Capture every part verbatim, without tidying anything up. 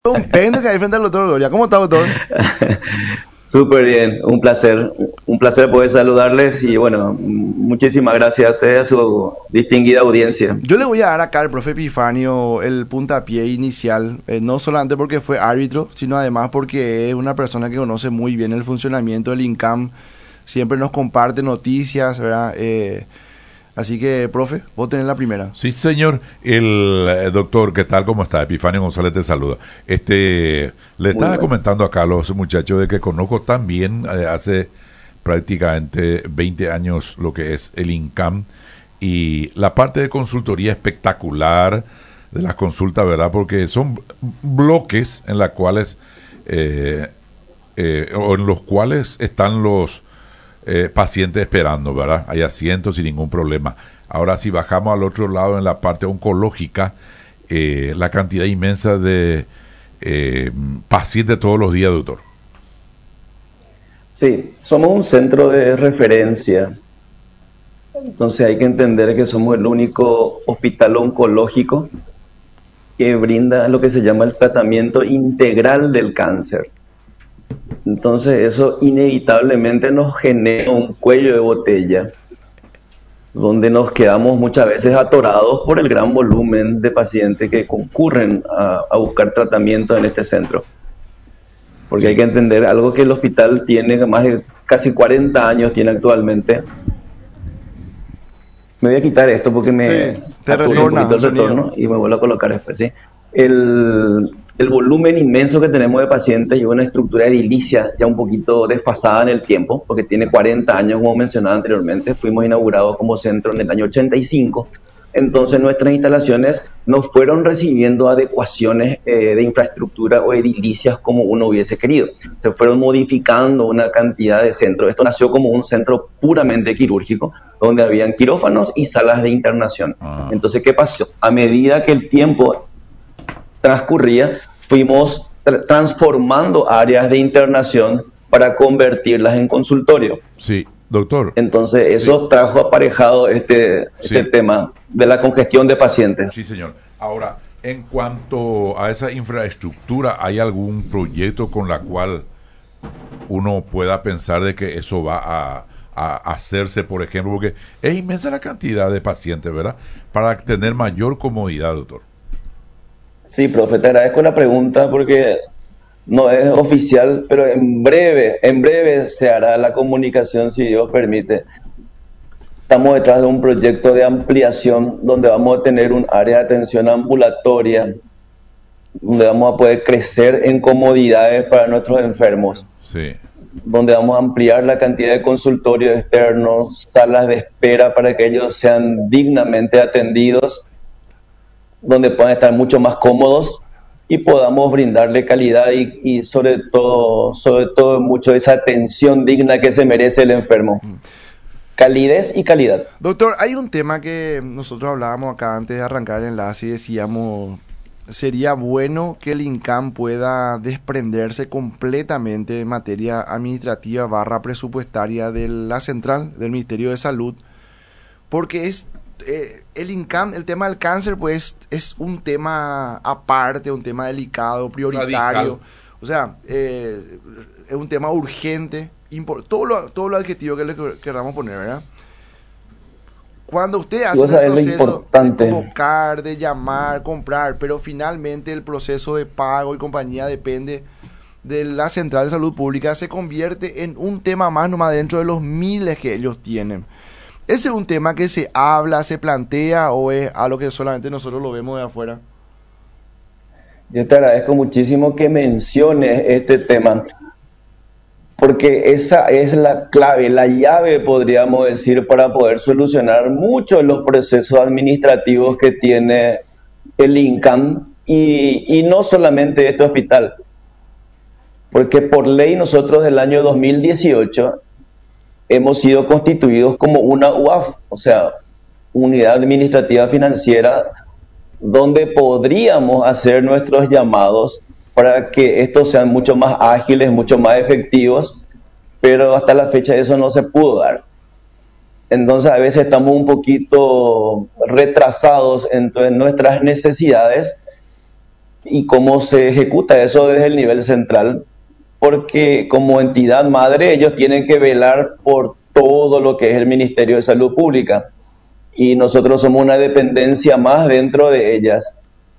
Un pende que hay frente al doctor Gloria. ¿Cómo está, doctor? Súper bien, un placer, un placer poder saludarles y bueno, muchísimas gracias a ustedes, a su distinguida audiencia. Yo le voy a dar acá al profe Epifanio el puntapié inicial, eh, no solamente porque fue árbitro, sino además porque es una persona que conoce muy bien el funcionamiento del INCAM, siempre nos comparte noticias, ¿verdad? Eh, así que, profe, vos tenés la primera. Sí, señor. El eh, doctor, ¿qué tal? ¿Cómo está? Epifanio González te saluda. Este, le estaba bueno. comentando acá a los muchachos de que conozco también eh, hace prácticamente veinte años lo que es el INCAM y la parte de consultoría espectacular de las consultas, ¿verdad? Porque son bloques en los cuales eh, eh, o en los cuales están los Eh, pacientes esperando, ¿verdad? Hay asientos sin ningún problema. Ahora, si bajamos al otro lado en la parte oncológica, eh, la cantidad inmensa de eh, pacientes todos los días, doctor. Sí, somos un centro de referencia, entonces hay que entender que somos el único hospital oncológico que brinda lo que se llama el tratamiento integral del cáncer. Entonces eso inevitablemente nos genera un cuello de botella, donde nos quedamos muchas veces atorados por el gran volumen de pacientes que concurren a, a buscar tratamiento en este centro. Porque hay que entender algo que el hospital tiene, más de casi cuarenta años tiene actualmente. Me voy a quitar esto porque me Sí, te aturé retorna un poquito el el sonido. retorno y me vuelvo a colocar después, ¿sí? El, el volumen inmenso que tenemos de pacientes y una estructura edilicia ya un poquito desfasada en el tiempo, porque tiene cuarenta años, como mencionaba anteriormente. Fuimos inaugurados como centro en el año ochenta y cinco. Entonces nuestras instalaciones no fueron recibiendo adecuaciones eh, de infraestructura o edilicias como uno hubiese querido. Se fueron modificando una cantidad de centros. Esto nació como un centro puramente quirúrgico, donde habían quirófanos y salas de internación. Ah. Entonces, ¿qué pasó? A medida que el tiempo transcurría, fuimos tra- transformando áreas de internación para convertirlas en consultorio. Sí, doctor. Entonces, eso Sí. trajo aparejado este, este Sí. tema de la congestión de pacientes. Sí, señor. Ahora, en cuanto a esa infraestructura, ¿hay algún proyecto con la cual uno pueda pensar de que eso va a, a hacerse, por ejemplo? Porque es inmensa la cantidad de pacientes, ¿verdad? Para tener mayor comodidad, doctor. Sí, profe, te agradezco la pregunta porque no es oficial, pero en breve, en breve se hará la comunicación, si Dios permite. Estamos detrás de un proyecto de ampliación donde vamos a tener un área de atención ambulatoria, donde vamos a poder crecer en comodidades para nuestros enfermos, Sí. donde vamos a ampliar la cantidad de consultorios externos, salas de espera para que ellos sean dignamente atendidos, donde puedan estar mucho más cómodos y podamos brindarle calidad y, y sobre todo, sobre todo mucho esa atención digna que se merece el enfermo. Calidez y calidad. Doctor, hay un tema que nosotros hablábamos acá antes de arrancar el enlace y decíamos, sería bueno que el INCAM pueda desprenderse completamente en materia administrativa barra presupuestaria de la central del Ministerio de Salud, porque es eh, el INCAM, el tema del cáncer, pues es un tema aparte, un tema delicado, prioritario, Radical. o sea, eh, es un tema urgente, impor- todo lo, todo lo adjetivo que le quer- queramos poner, ¿verdad? Cuando usted hace Vos el sabés lo proceso de importante. convocar, de llamar, comprar, pero finalmente el proceso de pago y compañía depende de la Central de Salud Pública, se convierte en un tema más nomás dentro de los miles que ellos tienen. ¿Ese es un tema que se habla, se plantea o es algo que solamente nosotros lo vemos de afuera? Yo te agradezco muchísimo que menciones este tema, porque esa es la clave, la llave, podríamos decir, para poder solucionar muchos de los procesos administrativos que tiene el INCAM y, y no solamente este hospital, porque por ley nosotros del año dos mil dieciocho hemos sido constituidos como una U A F, o sea, Unidad Administrativa Financiera, donde podríamos hacer nuestros llamados para que estos sean mucho más ágiles, mucho más efectivos, pero hasta la fecha eso no se pudo dar. Entonces a veces estamos un poquito retrasados en, en nuestras necesidades y cómo se ejecuta eso desde el nivel central, porque como entidad madre ellos tienen que velar por todo lo que es el Ministerio de Salud Pública y nosotros somos una dependencia más dentro de ellas,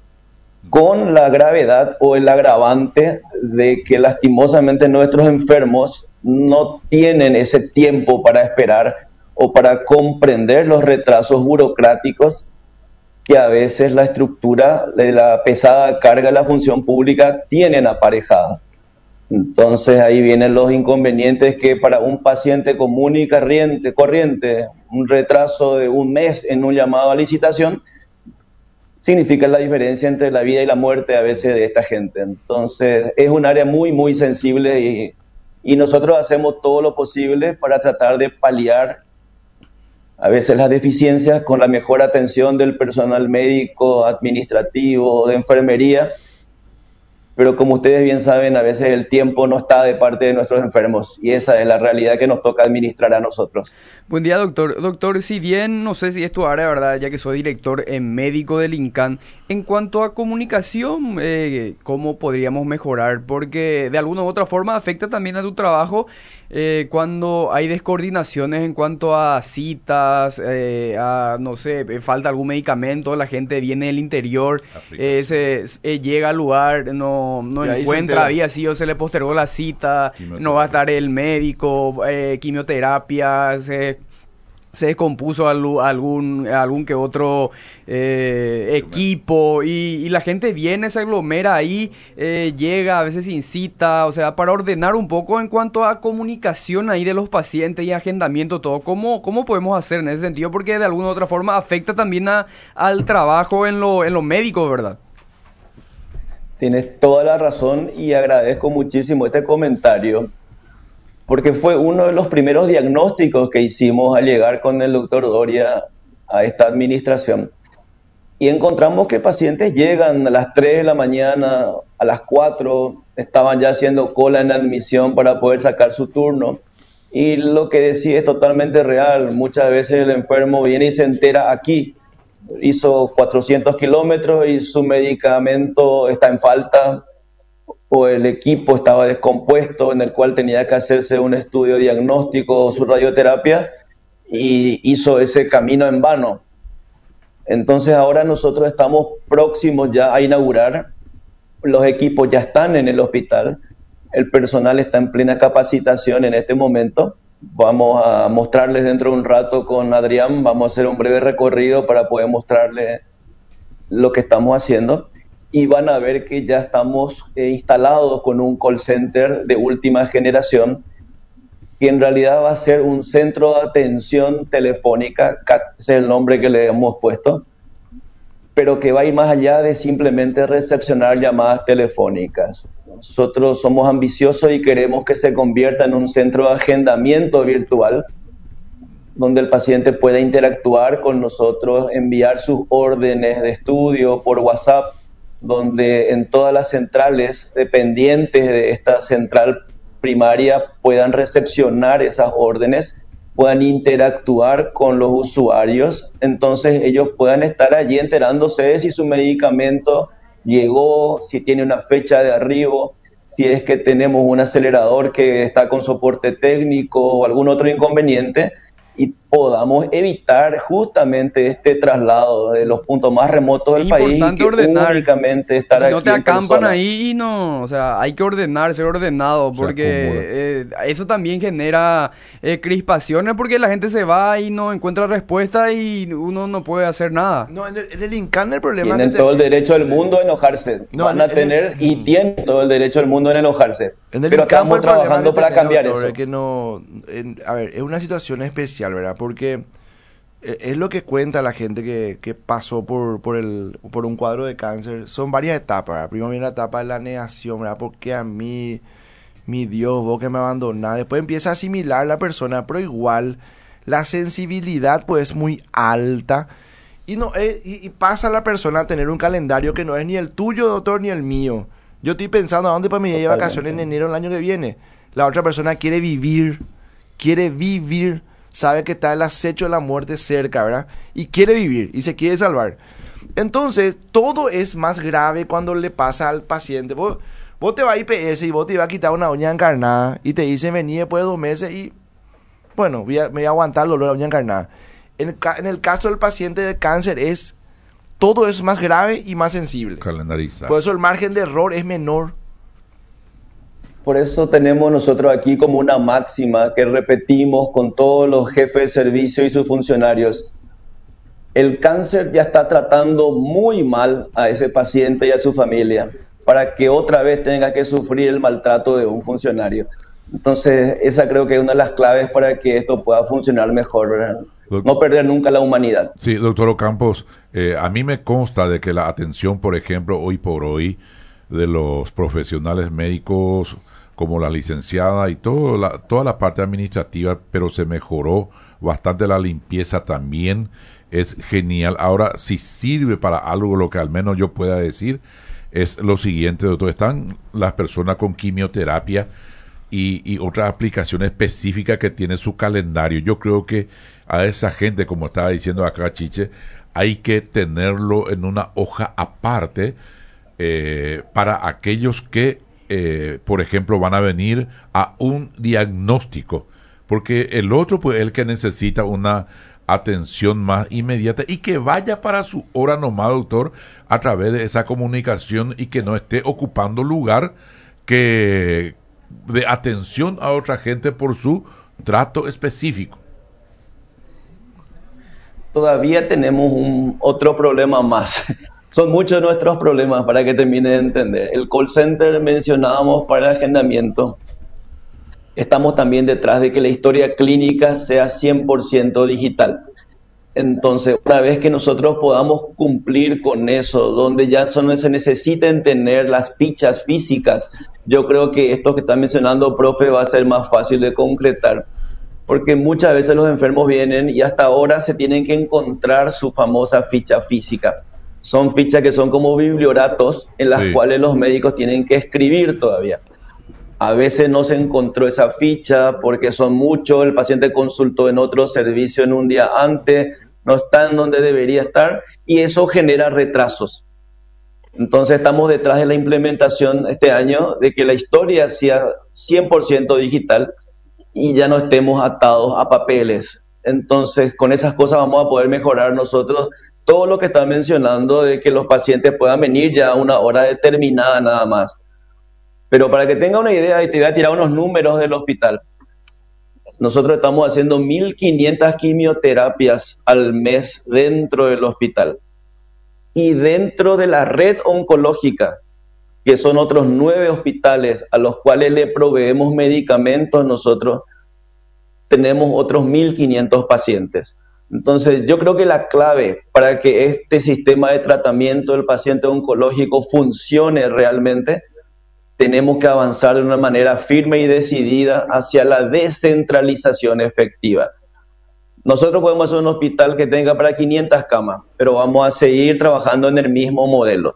con la gravedad o el agravante de que lastimosamente nuestros enfermos no tienen ese tiempo para esperar o para comprender los retrasos burocráticos que a veces la estructura de la pesada carga de la función pública tienen aparejada. Entonces ahí vienen los inconvenientes que para un paciente común y corriente, corriente, un retraso de un mes en un llamado a licitación significa la diferencia entre la vida y la muerte a veces de esta gente. Entonces es un área muy, muy sensible y, y nosotros hacemos todo lo posible para tratar de paliar a veces las deficiencias con la mejor atención del personal médico, administrativo, de enfermería, pero como ustedes bien saben, a veces el tiempo no está de parte de nuestros enfermos y esa es la realidad que nos toca administrar a nosotros. Buen día, doctor. Doctor, si bien no sé si es tu área, ¿verdad? Ya que soy director en médico del INCAN, en cuanto a comunicación, eh, ¿cómo podríamos mejorar? Porque de alguna u otra forma afecta también a tu trabajo eh, cuando hay descoordinaciones en cuanto a citas, eh, a, no sé, falta algún medicamento, la gente viene del interior, eh, se, eh, llega al lugar, no, no encuentra, había sido, se le postergó la cita, no va a estar el médico, eh, quimioterapia, se... se descompuso algún algún que otro eh, equipo y, y la gente viene, se aglomera ahí, eh, llega a veces sin cita, o sea, para ordenar un poco en cuanto a comunicación ahí de los pacientes y agendamiento, todo, ¿cómo, cómo podemos hacer en ese sentido? Porque de alguna u otra forma afecta también a, al trabajo en lo, en lo médico, ¿verdad? Tienes toda la razón y agradezco muchísimo este comentario, porque fue uno de los primeros diagnósticos que hicimos al llegar con el doctor Doria a esta administración. Y encontramos que pacientes llegan a las tres de la mañana, a las cuatro, estaban ya haciendo cola en admisión para poder sacar su turno. Y lo que decía es totalmente real. Muchas veces el enfermo viene y se entera aquí. Hizo cuatrocientos kilómetros y su medicamento está en falta, o el equipo estaba descompuesto en el cual tenía que hacerse un estudio diagnóstico o su radioterapia y hizo ese camino en vano. Entonces ahora nosotros estamos próximos ya a inaugurar, los equipos ya están en el hospital, el personal está en plena capacitación en este momento. Vamos a mostrarles dentro de un rato con Adrián, vamos a hacer un breve recorrido para poder mostrarles lo que estamos haciendo. Y van a ver que ya estamos eh, instalados con un call center de última generación, que en realidad va a ser un centro de atención telefónica, C A T, ese es el nombre que le hemos puesto, pero que va a ir más allá de simplemente recepcionar llamadas telefónicas. Nosotros somos ambiciosos y queremos que se convierta en un centro de agendamiento virtual, donde el paciente pueda interactuar con nosotros, enviar sus órdenes de estudio por WhatsApp, donde en todas las centrales dependientes de esta central primaria puedan recepcionar esas órdenes, puedan interactuar con los usuarios, entonces ellos puedan estar allí enterándose de si su medicamento llegó, si tiene una fecha de arribo, si es que tenemos un acelerador que está con soporte técnico o algún otro inconveniente, y podamos evitar justamente este traslado de los puntos más remotos del país y que ordenar. únicamente estar si aquí no te en acampan persona. ahí y no, o sea, hay que ordenar, ser ordenado, porque eh, eso también genera eh, crispaciones, porque la gente se va y no encuentra respuesta y uno no puede hacer nada. No, en el, en el INCAN el problema Tienen que te... todo el derecho del mundo a enojarse, No, van en- a en tener el- y tienen todo el derecho del mundo en enojarse, En el pero INCAN estamos el problema trabajando que para tenés, cambiar doctor, eso. es que no, en- a ver, es una situación especial, ¿verdad? Porque eh, es lo que cuenta la gente que, que pasó por, por, el, por un cuadro de cáncer. Son varias etapas, ¿verdad? Primero viene la etapa de la negación, ¿verdad? Porque a mí, mi Dios, vos que me abandonás. Después empieza a asimilar la persona, pero igual la sensibilidad pues es muy alta. Y, no, eh, y, y pasa la persona a tener un calendario que no es ni el tuyo, doctor, ni el mío. Yo estoy pensando a dónde para mi ir de vacaciones en enero del año que viene. La otra persona quiere vivir, quiere vivir, sabe que está el acecho de la muerte cerca, ¿verdad? Y quiere vivir y se quiere salvar. Entonces, todo es más grave cuando le pasa al paciente. Vos, vos te vas a I P S y vos te vas a quitar una uña encarnada y te dicen vení después de dos meses y, bueno, voy a, me voy a aguantar el dolor de la uña encarnada. En el, en el caso del paciente de cáncer es, todo es más grave y más sensible. Calendarizar. Por eso el margen de error es menor. Por eso tenemos nosotros aquí como una máxima que repetimos con todos los jefes de servicio y sus funcionarios. El cáncer ya está tratando muy mal a ese paciente y a su familia para que otra vez tenga que sufrir el maltrato de un funcionario. Entonces, esa creo que es una de las claves para que esto pueda funcionar mejor, ¿verdad? No perder nunca la humanidad. Sí, doctor Ocampos, eh, a mí me consta de que la atención, por ejemplo, hoy por hoy, de los profesionales médicos, como la licenciada y todo la, toda la parte administrativa, pero se mejoró bastante la limpieza también, es genial. Ahora, si sirve para algo, lo que al menos yo pueda decir, es lo siguiente, doctor, están las personas con quimioterapia y, y otras aplicaciones específicas que tiene su calendario. Yo creo que a esa gente, como estaba diciendo acá Chiche, hay que tenerlo en una hoja aparte eh, para aquellos que, eh, por ejemplo, van a venir a un diagnóstico, porque el otro, pues, el que necesita una atención más inmediata y que vaya para su hora nomás, doctor, a través de esa comunicación y que no esté ocupando lugar que de atención a otra gente por su trato específico. Todavía tenemos un otro problema más. Son muchos nuestros problemas para que termine de entender. El call center mencionábamos para el agendamiento. Estamos también detrás de que la historia clínica sea cien por ciento digital. Entonces, una vez que nosotros podamos cumplir con eso, donde ya no se necesiten tener las fichas físicas, yo creo que esto que está mencionando, profe, va a ser más fácil de concretar. Porque muchas veces los enfermos vienen y hasta ahora se tienen que encontrar su famosa ficha física. Son fichas que son como biblioratos en las sí. cuales los médicos tienen que escribir todavía. A veces no se encontró esa ficha porque son muchos, el paciente consultó en otro servicio en un día antes, no está en donde debería estar y eso genera retrasos. Entonces estamos detrás de la implementación este año de que la historia sea cien por ciento digital y ya no estemos atados a papeles. Entonces con esas cosas vamos a poder mejorar nosotros todo lo que están mencionando de que los pacientes puedan venir ya a una hora determinada nada más. Pero para que tenga una idea, y te voy a tirar unos números del hospital. Nosotros estamos haciendo mil quinientas quimioterapias al mes dentro del hospital. Y dentro de la red oncológica, que son otros nueve hospitales a los cuales le proveemos medicamentos, nosotros tenemos otros mil quinientos pacientes. Entonces, yo creo que la clave para que este sistema de tratamiento del paciente oncológico funcione realmente, tenemos que avanzar de una manera firme y decidida hacia la descentralización efectiva. Nosotros podemos hacer un hospital que tenga para quinientas camas, pero vamos a seguir trabajando en el mismo modelo.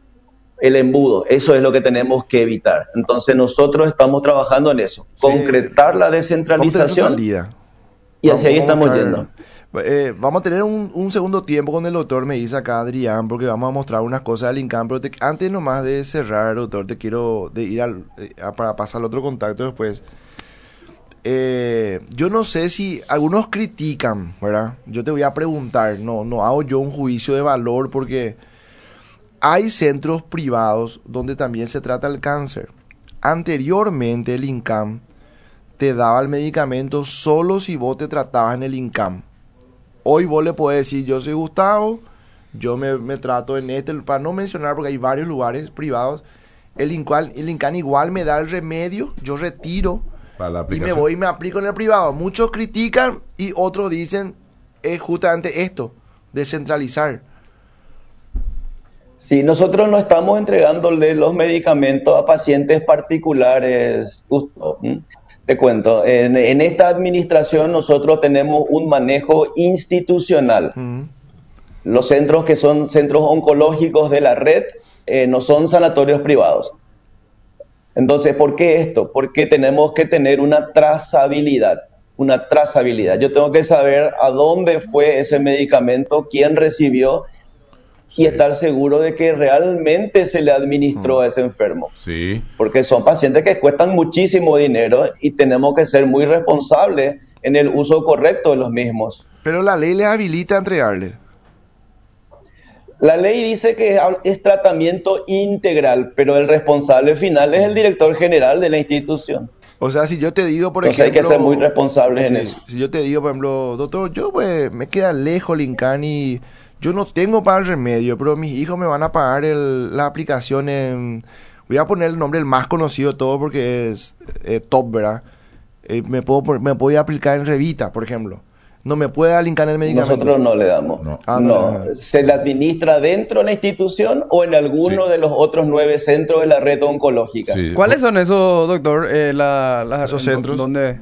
El embudo, eso es lo que tenemos que evitar. Entonces nosotros estamos trabajando en eso, sí. concretar la descentralización y vamos, hacia ahí estamos mostrar, yendo. Eh, vamos a tener un, un segundo tiempo con el doctor, me dice acá Adrián, porque vamos a mostrar unas cosas del INCAM, pero te, antes nomás de cerrar, doctor, te quiero de ir al, eh, para pasar al otro contacto después. Eh, yo no sé si algunos critican, ¿verdad? Yo te voy a preguntar, no, no hago yo un juicio de valor porque hay centros privados donde también se trata el cáncer. Anteriormente el INCAM te daba el medicamento solo si vos te tratabas en el INCAM. Hoy vos le podés decir, yo soy Gustavo, yo me, me trato en este, para no mencionar porque hay varios lugares privados, el INCAM, el INCAM igual me da el remedio, yo retiro y me voy y me aplico en el privado. Muchos critican y otros dicen, es justamente esto, descentralizar. Sí, nosotros no estamos entregándole los medicamentos a pacientes particulares, Gustavo. Te cuento, en, en esta administración nosotros tenemos un manejo institucional. Mm. Los centros que son centros oncológicos de la red eh, no son sanatorios privados. Entonces, ¿por qué esto? Porque tenemos que tener una trazabilidad, una trazabilidad. Yo tengo que saber a dónde fue ese medicamento, quién recibió y estar seguro de que realmente se le administró a ese enfermo. Sí. Porque son pacientes que cuestan muchísimo dinero y tenemos que ser muy responsables en el uso correcto de los mismos. Pero la ley le habilita a entregarle. La ley dice que es tratamiento integral, pero el responsable final es el director general de la institución. O sea, si yo te digo, por Entonces ejemplo... hay que ser muy responsables sí, en eso. Si yo te digo, por ejemplo, doctor, yo pues me queda lejos Lincán y yo no tengo para el remedio, pero mis hijos me van a pagar el, la aplicación en... Voy a poner el nombre el más conocido de todo porque es eh, top, ¿verdad? Eh, me puedo me puedo aplicar en Revita, por ejemplo. No me puede dar Lincán el medicamento. Nosotros no le damos. No. Ah, no, no, no. se le administra dentro de la institución o en alguno Sí. de los otros nueve centros de la red oncológica. Sí. ¿Cuáles son esos, doctor? Eh, la, las- Esos centros. ¿Dónde?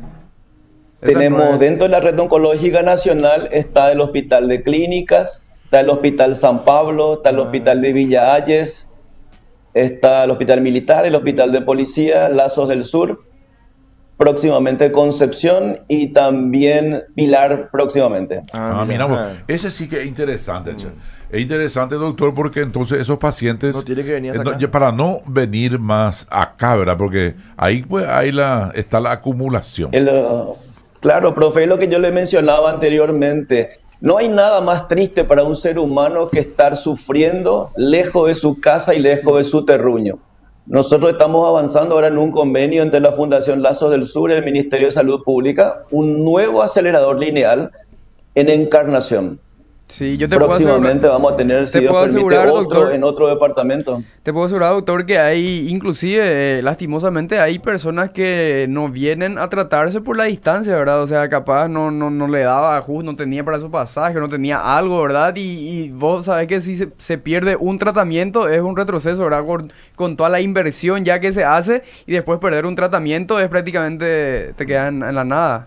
Esas Tenemos nueve. dentro de la red oncológica nacional está el Hospital de Clínicas, está el Hospital San Pablo, está el Ah. Hospital de Villa Hayes, está el Hospital Militar, el Hospital de Policía, Lazos del Sur, próximamente Concepción y también Pilar próximamente. Ah, mira, vos, ese sí que es interesante, che. Es interesante, doctor, porque entonces esos pacientes... No tiene que venir hasta eh, no, acá. ya para no venir más acá, ¿verdad? Porque ahí pues ahí la, está la acumulación. El, uh, claro, profe, es lo que yo le mencionaba anteriormente. No hay nada más triste para un ser humano que estar sufriendo lejos de su casa y lejos de su terruño. Nosotros estamos avanzando ahora en un convenio entre la Fundación Lazos del Sur y el Ministerio de Salud Pública, un nuevo acelerador lineal en Encarnación. Sí, yo te puedo Próximamente asegurar, vamos a tener, si te Dios puedo permite, asegurar, otro doctor, en otro departamento. te puedo asegurar, doctor, que hay, inclusive, eh, lastimosamente, hay personas que no vienen a tratarse por la distancia, ¿verdad? O sea, capaz no, no, no le daba justo, no tenía para su pasaje, no tenía algo, ¿verdad? Y, y vos sabés que si se, se pierde un tratamiento es un retroceso, ¿verdad? Con, con toda la inversión ya que se hace y después perder un tratamiento es prácticamente, te queda en, en la nada.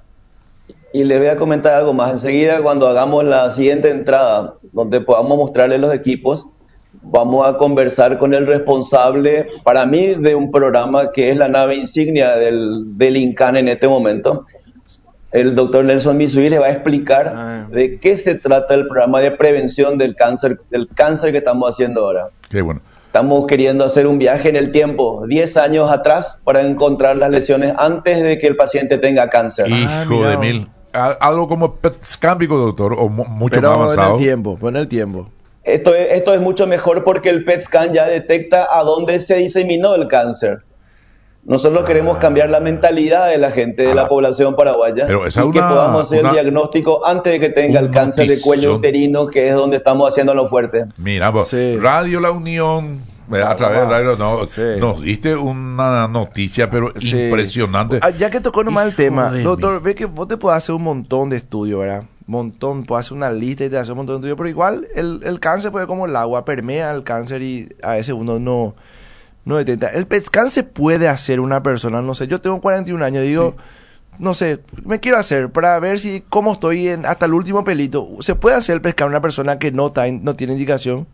Y les voy a comentar algo más. Enseguida, cuando hagamos la siguiente entrada, donde podamos mostrarles los equipos, vamos a conversar con el responsable, para mí, de un programa que es la nave insignia del, del INCAN en este momento. El doctor Nelson Misui le va a explicar Ah. de qué se trata el programa de prevención del cáncer, del cáncer que estamos haciendo ahora. Qué bueno. Estamos queriendo hacer un viaje en el tiempo, diez años atrás, para encontrar las lesiones antes de que el paciente tenga cáncer. Ah, Hijo mira, de vos. mil. Al- Algo como P E T scámbico, doctor, o mu- mucho Pero más en avanzado. el tiempo, pues en el tiempo. Esto es, esto es mucho mejor porque el P E T scan ya detecta a dónde se diseminó el cáncer. Nosotros Ah. queremos cambiar la mentalidad de la gente, de Ah. la población paraguaya, Pero esa y es que una- podamos hacer una- el diagnóstico antes de que tenga el una cáncer de cuello notición. uterino, que es donde estamos haciendo lo fuerte. Mira, vos, Sí. Radio La Unión, eh, a través de Radio, no, Sí. nos diste una noticia, pero Sí. impresionante. Ah, ya que tocó nomás el Hijo tema, de doctor, mil. ve que vos te podés hacer un montón de estudios, ¿verdad? Montón, puedes hacer una lista y te hace un montón de estudios, pero igual el, el cáncer puede como el agua, permea el cáncer y a veces uno no, no detecta. El P E T scan se puede hacer una persona, no sé, yo tengo cuarenta y un años, digo, no sé, me quiero hacer para ver si cómo estoy en, hasta el último pelito. ¿Se puede hacer el P E T scan a una persona que no, está, no tiene indicación?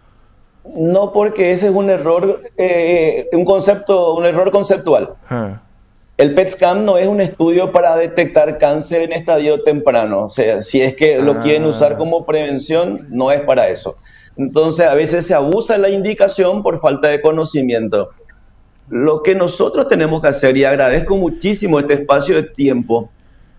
No, porque ese es un error, eh, un concepto, un error conceptual. Ah. El P E T scan no es un estudio para detectar cáncer en estadio temprano. O sea, si es que lo Ah. quieren usar como prevención, no es para eso. Entonces, a veces se abusa de la indicación por falta de conocimiento. Lo que nosotros tenemos que hacer, y agradezco muchísimo este espacio de tiempo,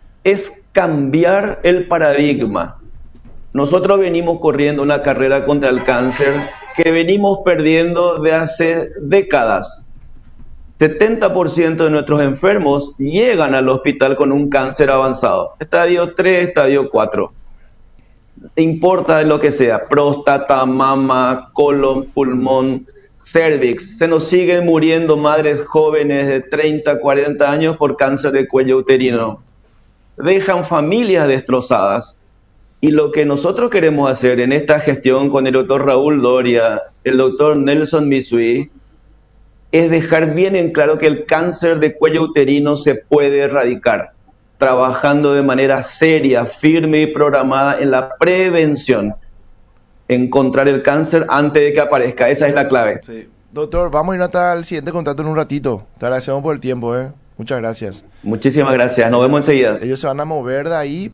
es cambiar el paradigma. Nosotros venimos corriendo una carrera contra el cáncer que venimos perdiendo de hace décadas. setenta por ciento de nuestros enfermos llegan al hospital con un cáncer avanzado, estadio tres, estadio cuatro. No importa lo que sea, próstata, mama, colon, pulmón, cervix. Se nos siguen muriendo madres jóvenes de treinta, cuarenta años por cáncer de cuello uterino. Dejan familias destrozadas. Y lo que nosotros queremos hacer en esta gestión con el doctor Raúl Doria, el doctor Nelson Misui, es dejar bien en claro que el cáncer de cuello uterino se puede erradicar, trabajando de manera seria, firme y programada en la prevención. Encontrar el cáncer antes de que aparezca, esa es la clave. Sí. Doctor, vamos a ir hasta el siguiente contacto en un ratito. Te agradecemos por el tiempo, ¿eh? Muchas gracias. Muchísimas gracias, nos vemos enseguida. Ellos se van a mover de ahí